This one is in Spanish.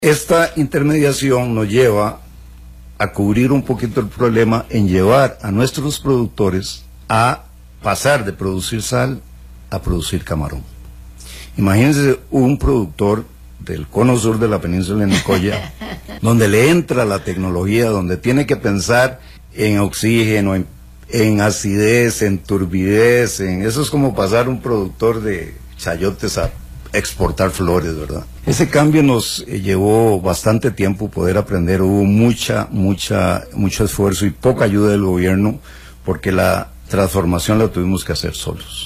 Esta intermediación nos lleva a cubrir un poquito el problema en llevar a nuestros productores a pasar de producir sal a producir camarón. Imagínense un productor del cono sur de la península de Nicoya, donde le entra la tecnología, donde tiene que pensar en oxígeno, en acidez, en turbidez, eso es como pasar un productor de chayotes a exportar flores, ¿verdad? Ese cambio nos llevó bastante tiempo poder aprender, hubo mucho esfuerzo y poca ayuda del gobierno, porque la transformación la tuvimos que hacer solos.